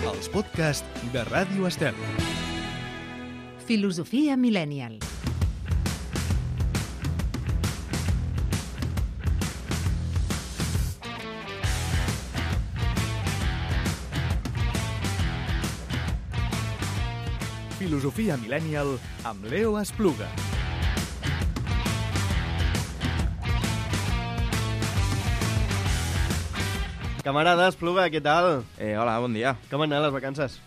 els podcasts de Ràdio Estel. Filosofia Millennial. Filosofia Millennial amb Leo Espluga. Camarada Espluga, què tal? Hola, bon dia. Com han anat les vacances?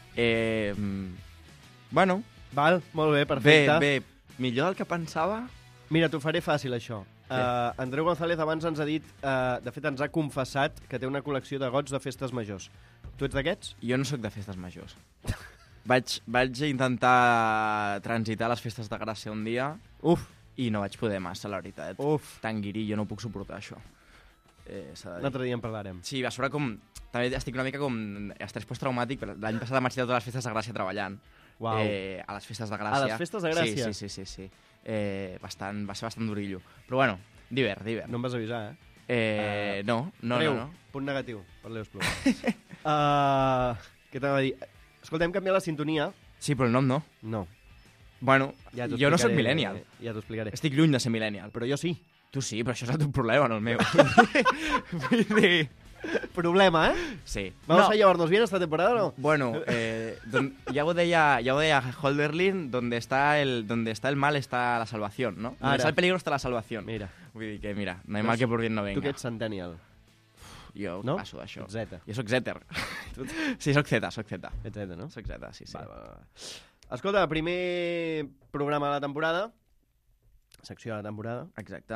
Bueno, Val, molt bé, perfecte. bé, millor del que pensava. Mira, t'ho faré fàcil, això. Andreu González abans ens ha dit, de fet ens ha confessat que té una col·lecció de gots de festes majors. Tu ets d'aquests? Jo no sóc de festes majors. Vaig intentar transitar les festes de Gràcia un dia Uf, i no vaig poder massa, la veritat. uf. Tan guirí, jo no puc suportar això. S'ha de Un dir. altre dia en parlarem. Sí, a sobre com... També estic una mica com estrès posttraumàtic, però l'any passat em vaig tirar totes les festes de Gràcia treballant. Uau. A les festes de Gràcia. A les festes de Gràcia? Sí. Va ser bastant durillo. Però bueno, divert. No em vas avisar, eh? No. Treu, punt negatiu per Leo Espluga. Què t'anava a dir? Escolta, hem canviat la sintonia. Sí, però el nom no. No. Bueno, Ja t'ho jo no sóc explicaré, millennial. Ja t'ho explicaré. Estic lluny de ser millennial. Però jo sí. Tu sí, però això és el teu problema, no el meu. Vull dir... Problema, eh? Sí. ¿Vamos a llevarnos bien esta temporada o no? Bueno, ya lo decía Holderlin, donde está el mal está la salvación, ¿no? Donde Ara. está el peligro está la salvación. Mira, Vull dir que, mira, no hay mal que por bien no venga. tu que ets centennial, Jo no? passo d'això. Ets Z. Jo soc Zeter. Sí, soc Z. Ets Z, no? Soc Z, sí. Va. Escolta, primer programa de la temporada, secció de la temporada. Exacte.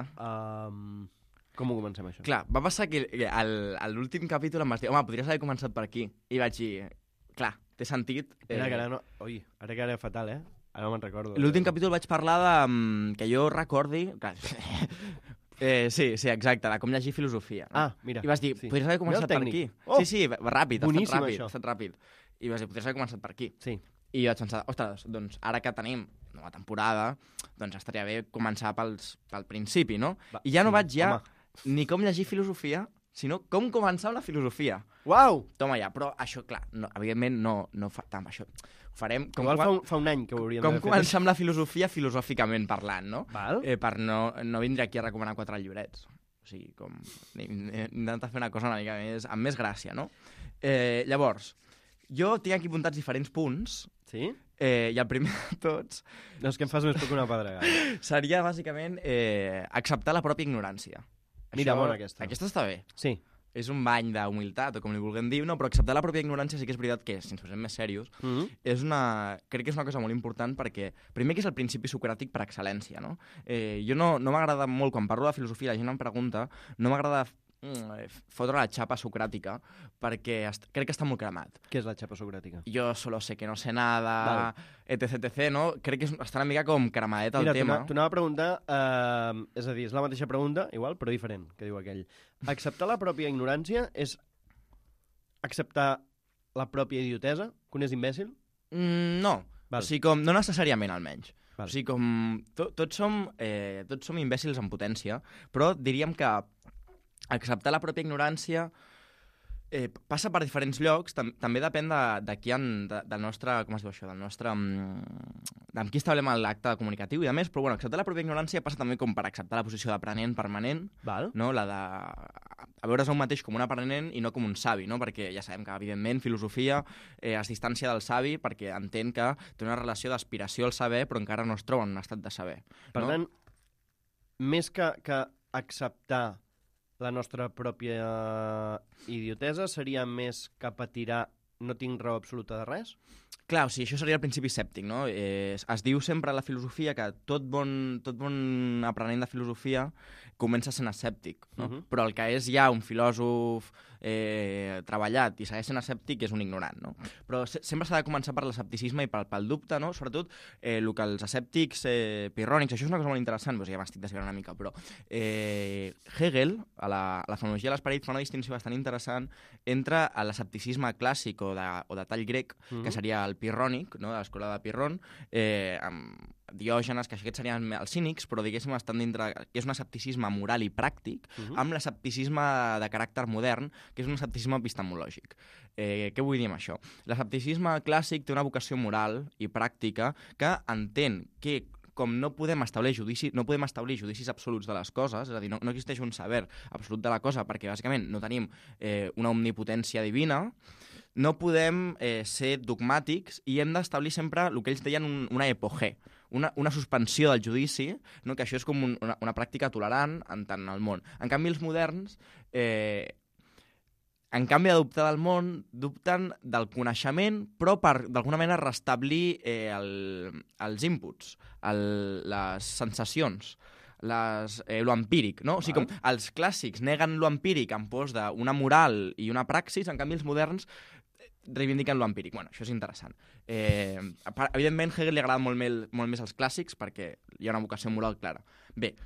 Com ho comencem, això? Clar, va passar que a l'últim capítol em vas dir, home, podries haver començat per aquí. I vaig dir, clar, té sentit. Era que ara no... Ui, ara que era fatal, eh? Ara no me'n recordo. L'últim capítol vaig parlar de... que jo recordi... Clar, sí, exacte, de com llegir filosofia. No? Ah, mira. I vas dir, sí. podries haver començat per aquí. Oh! Sí, ràpid, Boníssim, ha això. estat ràpid. I vas dir, podries haver començat per aquí. Sí. I vaig pensar, ostres, doncs ara que tenim nova temporada, doncs estaria bé començar pel principi, no? Va, I ja no sí, vaig ja home. ni com llegir filosofia, sinó com començar una filosofia. Uau! Toma ja, però això, clar, no, evidentment no fa tant, això ho farem com, Igual fa un any que ho hauríem com d'haver fet. començar amb la filosofia filosòficament parlant, no? Val? Per no vindre aquí a recomanar 4 llibrets. O sigui, com intentar fer una cosa una mica més, amb més gràcia, no? Llavors, jo tinc aquí apuntats diferents punts, Sí? i el primer de tots No, és que em fas més por que una pedregada. seria, bàsicament, acceptar la pròpia ignorància. Mira, bona aquesta. Aquesta està bé. Sí. És un bany d'humilitat, o com li vulguem dir, no? Però acceptar la pròpia ignorància sí que és veritat que, si ens posem més serios, crec que és una cosa molt important perquè, primer, que és el principi socràtic per excel·lència, no? Jo no m'agrada molt, quan parlo de filosofia, la gent em pregunta, no m'agrada fotre la xapa socràtica perquè crec que està molt cremat. Què és la xapa socràtica? Jo solo sé que no sé nada, Val. etc, no? Crec que està una mica com cremadet el Mira, tema. t'ho anava a preguntar, és a dir, és la mateixa pregunta, igual, però diferent, que diu aquell. Acceptar la pròpia ignorància és acceptar la pròpia idiotesa, que un és imbècil? No. Val. O sigui, com, no necessàriament, almenys. Val. O sigui, com, tots som imbècils en potència, però diríem que acceptar la pròpia ignorància passa per diferents llocs, també depèn del nostre, com es diu això, del nostre... amb qui establem l'acte comunicatiu i a més, però bueno, acceptar la pròpia ignorància passa també com per acceptar la posició d'aprenent permanent, Val. no? La de a veure's a un mateix com un aprenent i no com un savi, no? Perquè ja sabem que, evidentment, filosofia es distància del savi perquè entén que té una relació d'aspiració al saber però encara no es troba en un estat de saber. Per no? tant, més que acceptar la nostra pròpia idiotesa, seria més cap a tirar no tinc raó absoluta de res? Clar, o sigui, això seria el principi escèptic, no? Es diu sempre a la filosofia que tot bon aprenent de filosofia comença sent escèptic, no? Però el que és ja un filòsof treballat i segueix sent escèptic és un ignorant, no? Però sempre s'ha de començar per l'escepticisme i pel dubte, no? Sobretot el que els escèptics pirrònics, això és una cosa molt interessant, doncs ja m'estic desviant una mica, però Hegel, a la fonologia de l'esperit, fa una distinció bastant interessant entre l'escepticisme clàssic o de tall grec, que seria el el pirrònic, no? De l'escola de Pirron, amb Diògenes, que aquests serien els cínics, però diguéssim estan dintre, que és un escepticisme moral i pràctic, amb l'escepticisme de caràcter modern, que és un escepticisme epistemològic. Què vull dir amb això? L'escepticisme clàssic té una vocació moral i pràctica que entén que com no podem establir judicis absoluts de les coses, és a dir, no existeix un saber absolut de la cosa, perquè bàsicament no tenim una omnipotència divina, no podem ser dogmàtics i hem d'establir sempre el que ells deien una epogé, una suspensió del judici, no? Que això és com una pràctica tolerant en tant el món. En canvi, els moderns, en canvi de dubtar del món, dubten del coneixement, però per, d'alguna manera, restablir els inputs, les sensacions, lo empíric, no? O sigui, com els clàssics neguen lo empíric en pos d'una moral i una praxis, en canvi els moderns reivindiquen lo empíric. Bueno, això és interessant. Evidentment, Hegel li agrada molt més els clàssics perquè hi ha una vocació moral clara. Bé,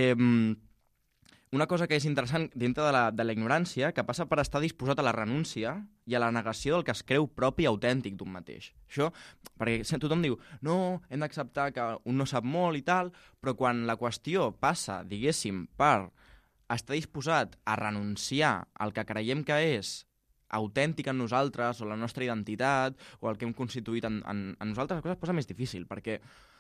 una cosa que és interessant dintre de la ignorància, que passa per estar disposat a la renúncia i a la negació del que es creu propi i autèntic d'un mateix. Això, perquè tothom diu, no, hem d'acceptar que un no sap molt i tal, però quan la qüestió passa, diguéssim, per estar disposat a renunciar al que creiem que és autèntic en nosaltres, o la nostra identitat, o el que hem constituït en nosaltres, la cosa es posa més difícil, perquè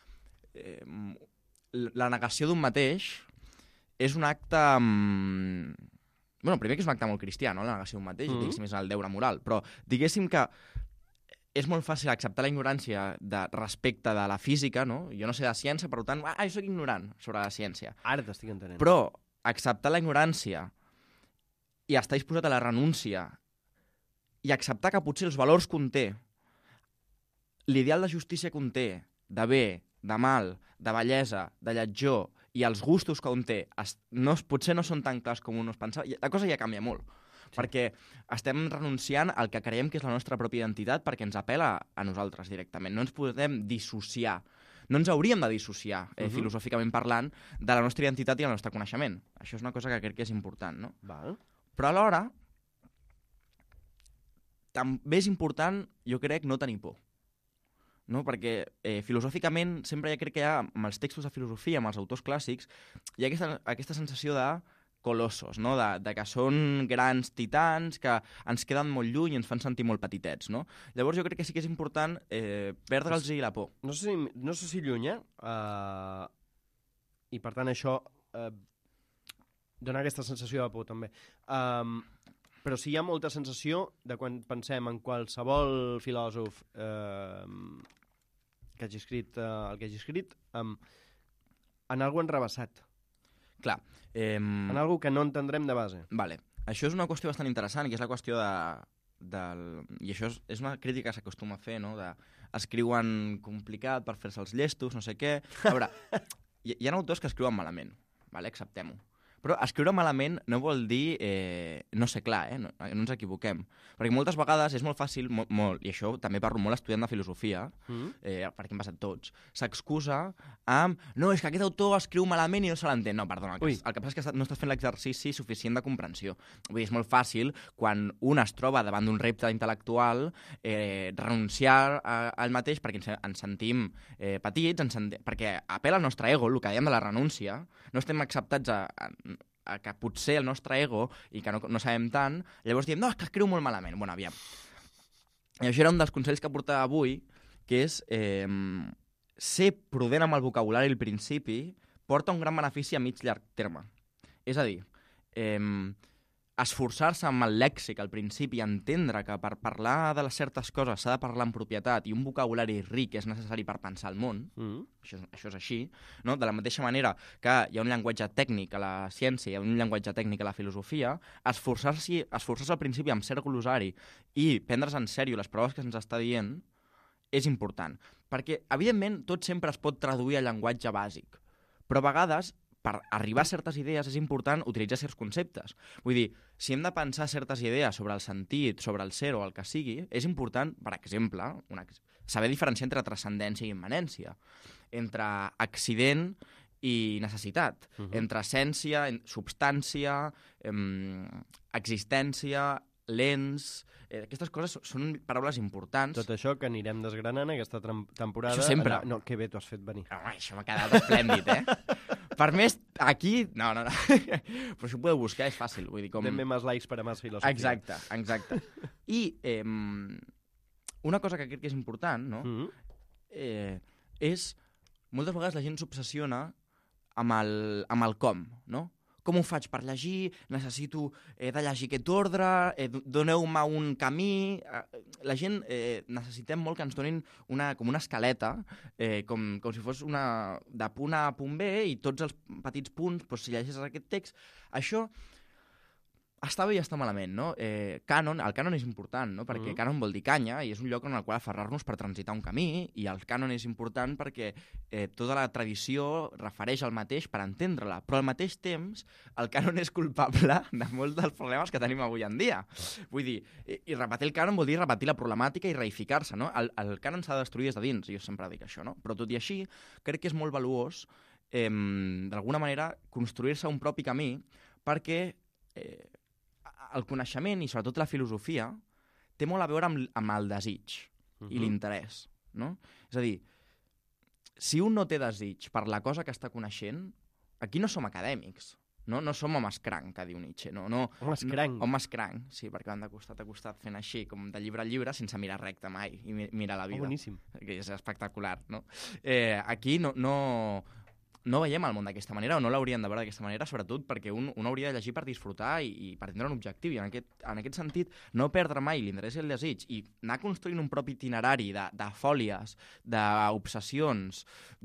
la negació d'un mateix és un acte... Bueno, primer que és un acte molt cristià, no?, la negació d'un mateix, diguéssim, és el deure moral, però diguéssim que és molt fàcil acceptar la ignorància respecte de la física, no? Jo no sé de ciència, per tant, jo soc ignorant sobre la ciència. Ara t'estic entenent. Però acceptar la ignorància i estar disposat a la renúncia i acceptar que potser els valors conté, l'ideal de justícia conté, de bé, de mal, de bellesa, de lletjor, i els gustos que un té potser no són tan clars com un es pensava, la cosa ja canvia molt. Sí. Perquè estem renunciant al que creiem que és la nostra pròpia identitat perquè ens apel·la a nosaltres directament. No ens podem dissociar. No ens hauríem de dissociar, filosòficament parlant, de la nostra identitat i el nostre coneixement. Això és una cosa que crec que és important, no? Val. Però alhora, també és important, jo crec, no tenir por. No? Perquè filosòficament sempre crec que hi ha, amb els textos de filosofia, amb els autors clàssics, hi ha aquesta sensació de colossos, no? De que són grans titans, que ens queden molt lluny i ens fan sentir molt petitets. No? Llavors jo crec que sí que és important perdre'ls la por. No sé si lluny, i per tant això dona aquesta sensació de por també. Però sí hi ha molta sensació de quan pensem en qualsevol filòsof que hagi escrit el que hagi escrit, en algo enrebaçat. Clar. En algo que no entendrem de base. Vale. Això és una qüestió bastant interessant, que és la qüestió i això és una crítica que s'acostuma a fer, no? Escriuen complicat per fer-se els llestos, no sé què. A veure, hi ha autors que escriuen malament, vale? Acceptem-ho. Però escriure malament no vol dir no ser clar, no ens equivoquem. Perquè moltes vegades és molt fàcil, i això també parlo molt estudiant de filosofia, perquè hem passat tots, s'excusa amb no, és que aquest autor escriu malament i no se l'entén. No, perdona, el que passa és que no estàs fent l'exercici suficient de comprensió. Vull dir, és molt fàcil, quan un es troba davant d'un repte intel·lectual, renunciar al mateix perquè ens sentim petits, perquè apel·la al nostre ego, el que dèiem de la renúncia, no estem acceptats a que potser el nostre ego, i que no sabem tant, llavors diem, no, és que escriu molt malament. Bueno, aviam. I això era un dels consells que portava avui, que és ser prudent amb el vocabulari al principi porta un gran benefici a mig llarg terme. És a dir, esforçar-se amb el lèxic al principi i entendre que per parlar de les certes coses s'ha de parlar en propietat i un vocabulari ric és necessari per pensar el món, això és així, no? De la mateixa manera que hi ha un llenguatge tècnic a la ciència, hi ha un llenguatge tècnic a la filosofia, esforçar-se al principi amb cert glosari i prendre's en sèrio les proves que se'ns està dient és important, perquè evidentment tot sempre es pot traduir a llenguatge bàsic, però a vegades per arribar a certes idees és important utilitzar certs conceptes. Vull dir, si hem de pensar certes idees sobre el sentit, sobre el ser o el que sigui, és important, per exemple, saber diferenciar entre transcendència i immanència, entre accident i necessitat, entre essència, substància, existència, lents... Aquestes coses són paraules importants. Tot això que anirem desgranant aquesta temporada... Això sempre. Allà... No, que bé, t'ho has fet venir. Home, això m'ha quedat esplèndid, Per més, aquí... No. Però si ho podeu buscar, és fàcil. Vull dir, com... Ben més likes per a més filosofia. Exacte. I una cosa que crec que és important, no? És... Moltes vegades la gent s'obsessiona amb el com, no? Com ho faig per llegir? Necessito de llegir aquest ordre? Doneu-me un camí? La gent necessitem molt que ens donin com una escaleta, com si fos de punt A a punt B, i tots els petits punts, doncs, si llegeixes aquest text... Això està bé i està malament, no? El cànon és important, no? Perquè cànon vol dir canya, i és un lloc en el qual aferrar-nos per transitar un camí, i el cànon és important perquè tota la tradició refereix al mateix per entendre-la, però al mateix temps el cànon és culpable de molts dels problemes que tenim avui en dia. Vull dir, i repetir el cànon vol dir repetir la problemàtica i reificar-se, no? El cànon s'ha de destruir des de dins, jo sempre dic això, no? Però tot i així, crec que és molt valuós, d'alguna manera, construir-se un propi camí perquè el coneixement, i sobretot la filosofia, té molt a veure amb el desig i l'interès, no? És a dir, si un no té desig per la cosa que està coneixent, aquí no som acadèmics, no som homes cranc, que diu Nietzsche. Homes cranc. Homes cranc, sí, perquè van de costat a costat fent així, com de llibre a llibre, sense mirar recte mai, i mirar la vida. Boníssim. Que és espectacular, no? Aquí no veiem el món d'aquesta manera, o no l'haurien de veure d'aquesta manera, sobretot perquè un hauria de llegir per disfrutar i per tindre un objectiu, i en aquest sentit no perdre mai l'interès i el desig, i anar construint un propi itinerari de fòlies, d'obsessions,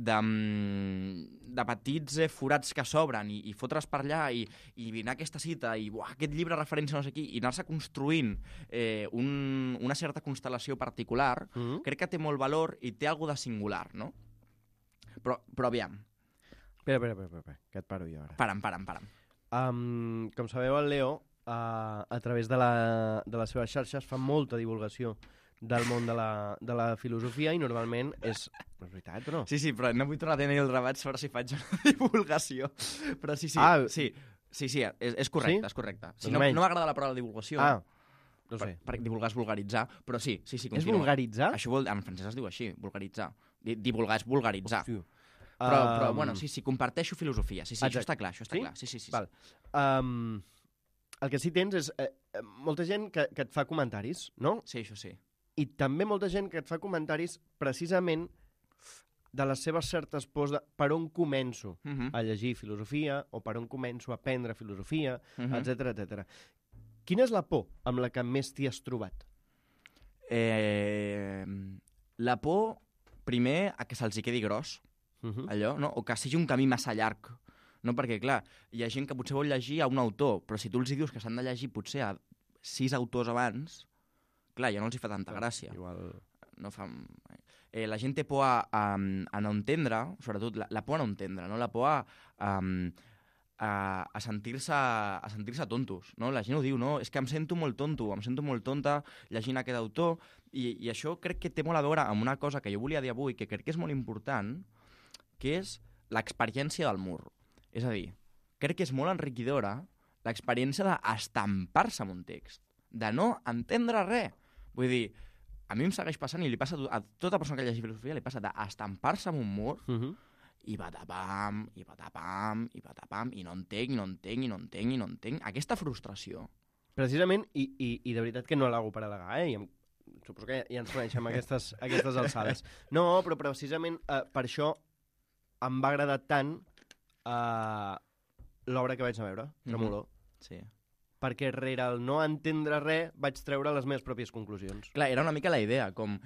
de petits forats que s'obren, i fotre's per allà, i anar a aquesta cita, i aquest llibre referència no sé qui, i anar-se construint una certa constel·lació particular, crec que té molt valor i té alguna de singular, no? Però aviam. Espera, que et paro jo ara. Param. Com sabeu, el Leo, a través de les seves xarxes, fa molta divulgació del món de la filosofia, i normalment és veritat, o no? Sí, però no vull tornar a tenir el debat sobre si faig una divulgació. Però sí, és correcte, és correcte. Si no m'agrada la paraula divulgació. No sé. Per divulgar és vulgaritzar, però sí, continua. És vulgaritzar? Això en francès es diu així, vulgaritzar. Divulgar és vulgaritzar. Hòstia. Però bueno, sí, comparteixo filosofia. Sí, això està clar, clar. Sí. Val. El que sí tens és molta gent que et fa comentaris, no? Sí, això sí. I també molta gent que et fa comentaris precisament de les seves certes pors de per on començo a llegir filosofia, o per on començo a aprendre filosofia, etc. Quina és la por amb la que més t'hi has trobat? La por, primer, a que se'ls quedi gros, allò, no? O que sigui un camí massa llarg, no? Perquè, clar, hi ha gent que potser vol llegir a un autor, però si tu els dius que s'han de llegir potser a 6 autors abans, clar, ja no els hi fa tanta gràcia. Igual... No fa... la gent té por a no entendre, sobretot la por a no entendre, no? La por a sentir-se tontos, no? La gent ho diu, no? És que em sento molt tonto, em sento molt tonta llegint aquest autor, i això crec que té molt a veure amb una cosa que jo volia dir avui, que crec que és molt important, que és l'experiència del mur. És a dir, crec que és molt enriquidora l'experiència d'estampar-se en un text, de no entendre res. Vull dir, a mi em segueix passant, i li passa a tota persona que llegeix filosofia, li passa d'estampar-se en un mur, i patapam, i no entenc. Aquesta frustració. Precisament, i de veritat que no l'hago per al·legar, suposo que ja ens coneixem a aquestes alçades. No, però precisament per això em va agradar tant l'obra que vaig anar a veure, Tremolor. Sí. Perquè rere el no entendre res vaig treure les meves pròpies conclusions. Clar, era una mica la idea, com...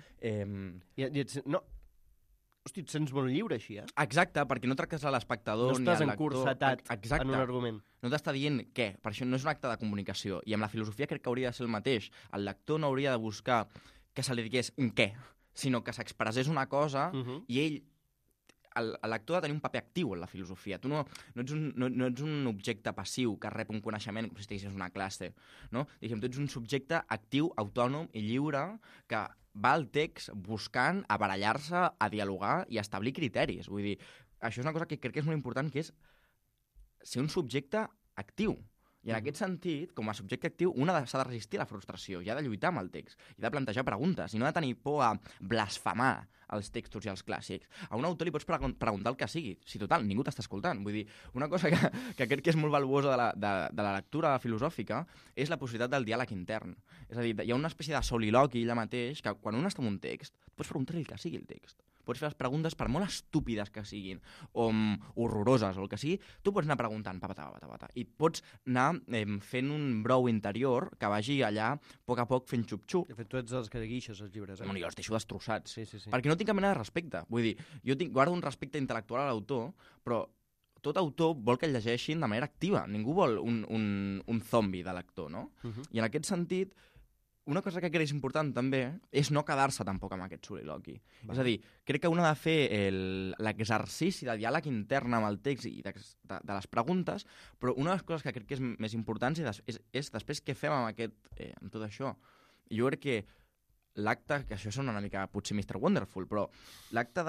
Hosti, et sents molt lliure així, Exacte, perquè no tractes a l'espectador ni a l'actor. No estàs encursetat en un argument. No t'està dient què, per això no és un acte de comunicació. I amb la filosofia crec que hauria de ser el mateix. El lector no hauria de buscar que se li digués un què, sinó que s'expressés una cosa i ell... El lector ha de tenir un paper actiu en la filosofia. Tu no ets un objecte passiu que rep un coneixement com si estiguessis una classe, no? Diguem, tu ets un subjecte actiu, autònom i lliure que va al text buscant a barallar-se, a dialogar i a establir criteris. Vull dir, això és una cosa que crec que és molt important, que és ser un subjecte actiu. I en aquest sentit, com a subjecte actiu, s'ha de resistir a la frustració, i ha de lluitar amb el text, i ha de plantejar preguntes, i no ha de tenir por a blasfemar els textos i els clàssics. A un autor li pots preguntar el que sigui. Si, total, ningú t'està escoltant. Vull dir, una cosa que crec que és molt valuosa de la lectura filosòfica és la possibilitat del diàleg intern. És a dir, hi ha una espècie de soliloqui allà mateix que quan un està en un text, pots preguntar-li el que sigui el text. Pots fer les preguntes, per molt estúpides que siguin, o horroroses, o el que sigui, tu pots anar preguntant, i pots anar fent un brou interior que vagi allà, a poc fent xup-xup. De fet, tu ets dels que guixes els llibres, Bueno, jo els deixo destrossats. Sí. Perquè no tinc cap mena de respecte. Vull dir, jo guardo un respecte intel·lectual a l'autor, però tot autor vol que el llegeixin de manera activa. Ningú vol un zombi de lector, no? I en aquest sentit, una cosa que crec que és important també és no quedar-se tampoc amb aquest soliloqui. És a dir, crec que un ha de fer l'exercici de diàleg intern amb el text i de les preguntes, però una de les coses que crec que és més important és després què fem amb tot això. I jo crec que l'acte, que això sona una mica potser Mr. Wonderful, però l'acte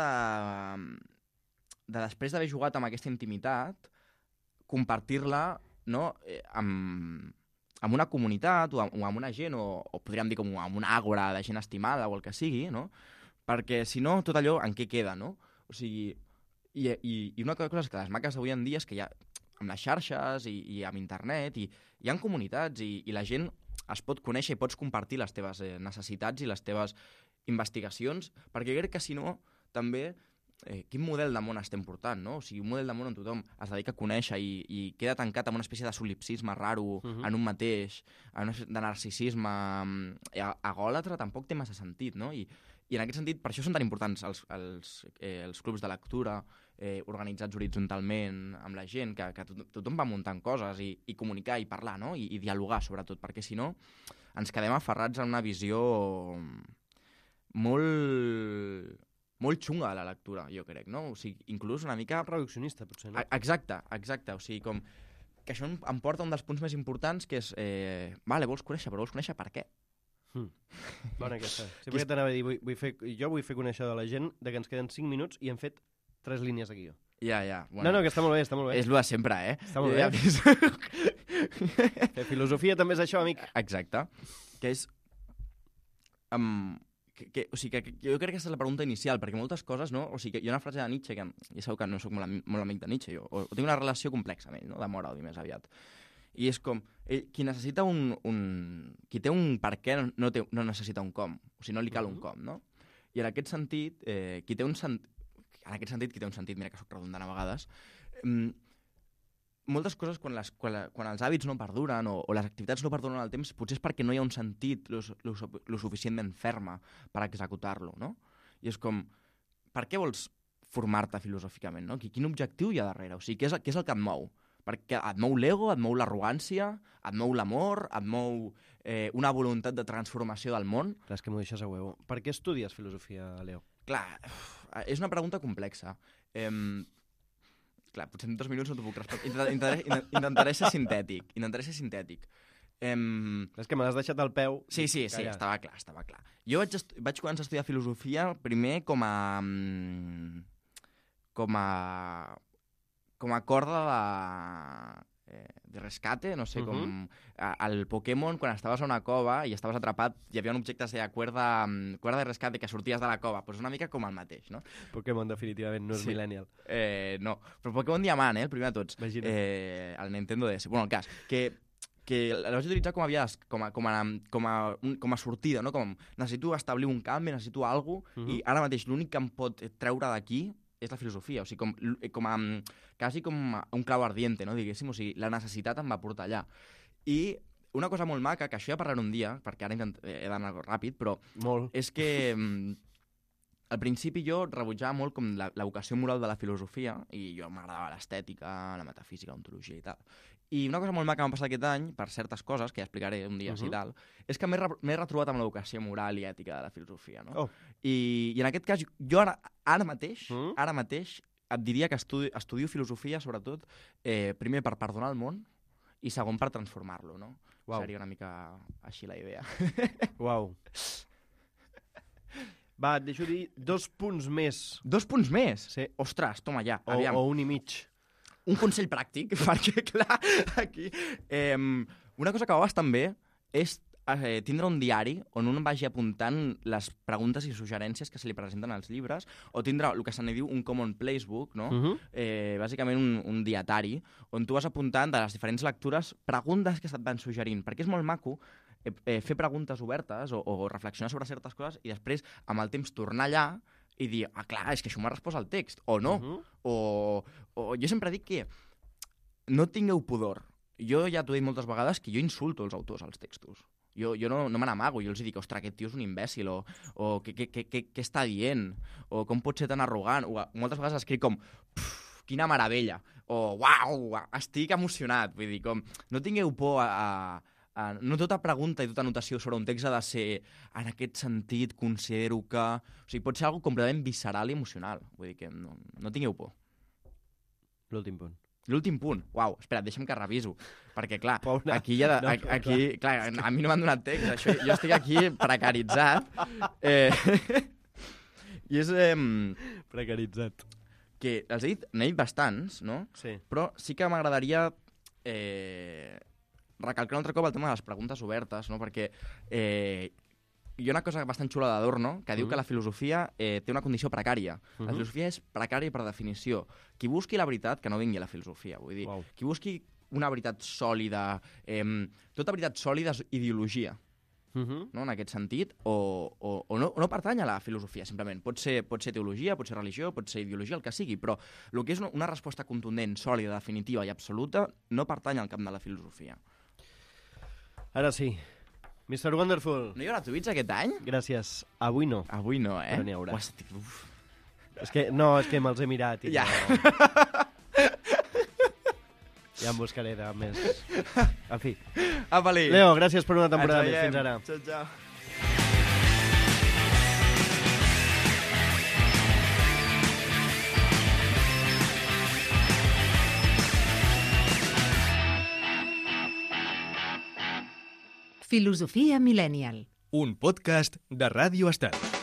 de després d'haver jugat amb aquesta intimitat, compartir-la, no, amb una comunitat o amb una gent, o podríem dir com amb una àgora de gent estimada o el que sigui, no? Perquè si no, tot allò en què queda, no? O sigui, i una de les coses que les maques avui en dia és que hi ha, amb les xarxes i amb internet, i hi ha comunitats i la gent es pot conèixer i pots compartir les teves necessitats i les teves investigacions, perquè crec que si no, també quin model de món estem portant, no? O sigui, un model de món on tothom es dedica a conèixer i queda tancat amb una espècie de solipsisme raro en un mateix, de narcisisme agòlatra, tampoc té massa sentit, no? I en aquest sentit, per això són tan importants els clubs de lectura organitzats horitzontalment amb la gent, que tothom va muntant coses i comunicar i parlar, no? I dialogar, sobretot, perquè si no ens quedem aferrats a una visió molt xunga de la lectura, jo crec, no? O sigui, inclús una mica... Reduccionista, potser, no? Exacte. O sigui, com que això em porta a un dels punts més importants, que és, vale, vols conèixer, però vols conèixer per què? Bona aquesta. Sí, perquè t'anava a dir, jo vull fer conèixer de la gent que ens queden 5 minuts i hem fet 3 línies de guió. Ja. Bueno, no, que està molt bé, està molt bé. És el de sempre, Està molt bé. Fer filosofia també és això, amic. Exacte. Que és... o sigui, que jo crec que aquesta és la pregunta inicial, perquè moltes coses, no? O sigui, hi ha una frase de Nietzsche, que ja sabeu que no soc molt amic de Nietzsche, o tinc una relació complexa amb ell, no? D'amor odi més aviat. I és com, qui necessita qui té un per què no necessita un com, o sigui, no li cal un com, no? I en aquest sentit, qui té un sentit, mira que soc redundant a vegades, moltes coses, quan els hàbits no perduren o les activitats no perduren el temps, potser és perquè no hi ha un sentit lo suficientment ferma per executar-lo, no? I és com, per què vols formar-te filosòficament, no? Quin objectiu hi ha darrere? O sigui, què és el que et mou? Perquè et mou l'ego, et mou l'arrogància, et mou l'amor, et mou una voluntat de transformació del món? Clar, és que m'ho deixes a huevo. Per què estudies filosofia, Leo? Clar, és una pregunta complexa. Clar, potser en 2 minuts no t'ho puc respondre. Intentaré ser sintètic. És que me l'has deixat al peu. Sí, estava clar. Jo vaig començar a estudiar filosofia primer com a corda de rescate, no sé, com al Pokémon, quan estaves a una cova i estaves atrapat, hi havia un objecte que es deia cuerda de rescate, que sorties de la cova, doncs una mica com el mateix, no? Pokémon definitivament no és millennial. No, però Pokémon Diamant, el primer de tots. Imagina't. El Nintendo DS. Bueno, el cas, que la vaig utilitzar com a sortida, no? Com necessito establir un canvi, necessito alguna cosa, i ara mateix l'únic que em pot treure d'aquí és la filosofia, o sigui, quasi com un clau ardiente, no, diguéssim, o sigui, la necessitat em va portar allà. I una cosa molt maca, que això ja parlaré un dia, perquè ara he d'anar ràpid, però és que al principi jo rebutjava molt com la vocació moral de la filosofia, i jo m'agradava l'estètica, la metafísica, l'ontologia i tal. I una cosa molt maca que m'ha passat aquest any, per certes coses, que ja explicaré un dia si tal, és que m'he retrobat amb la vocació moral i ètica de la filosofia, no? I en aquest cas, jo ara mateix et diria que estudio filosofia, sobretot, primer per perdonar el món i segon per transformar-lo, no? Seria una mica així la idea. Uau. Va, et deixo dir 2 punts més. 2 punts més? Sí. Ostres, toma ja, aviam. O 1 i mig. un consell pràctic, perquè, clar, aquí... una cosa que va bastant bé és tindre un diari on un vagi apuntant les preguntes i suggerències que se li presenten als llibres, o tindre el que se n'hi diu un common place book, no? Bàsicament un dietari, on tu vas apuntant de les diferents lectures preguntes que se't van suggerint, perquè és molt maco fer preguntes obertes o reflexionar sobre certes coses i després, amb el temps, tornar allà i dir, clar, és que això m'ha respost al text, o no. O jo sempre dic que no tingueu pudor. Jo ja t'ho he dit moltes vegades que jo insulto els autors als textos. Jo no me n'amago, jo els dic, ostres, aquest tio és un imbècil, o què està dient, o com pot ser tan arrogant, o moltes vegades escric com, quina meravella, o uau, estic emocionat, vull dir, com, no tingueu por no tota pregunta i tota anotació sobre un text ha de ser, en aquest sentit, considero que... O sigui, pot ser algo completament visceral i emocional. Vull dir que no tingueu por. L'últim punt. L'últim punt. Uau, espera't, deixa'm que reviso. Perquè, clar, Pobre. aquí ja... Clar, a mi no m'han donat text. Això, jo estic aquí precaritzat. I és... Precaritzat. Que n'he dit bastants, no? Sí. Però sí que m'agradaria... recalcar un altre cop el tema de les preguntes obertes, no? Perquè hi ha una cosa bastant xula d'Adorno que diu que la filosofia té una condició precària. La filosofia és precària per definició. Qui busqui la veritat, que no vingui a la filosofia. Vull dir, qui busqui una veritat sòlida... tota veritat sòlida és ideologia, no? En aquest sentit, o no pertany a la filosofia, simplement. Pot ser teologia, pot ser religió, pot ser ideologia, el que sigui, però el que és una resposta contundent, sòlida, definitiva i absoluta no pertany al camp de la filosofia. Ara sí. Mr. Wonderful. No hi haurà tuits aquest any? Gràcies. Avui no. Avui no, Però n'hi haurà. Uf. És que me'ls he mirat i ja. Ja em buscaré de més. En fi. Apa-li. Leo, gràcies per una temporada més. Fins ara. Ciao. Filosofia Millennial. Un podcast de Ràdio Estat.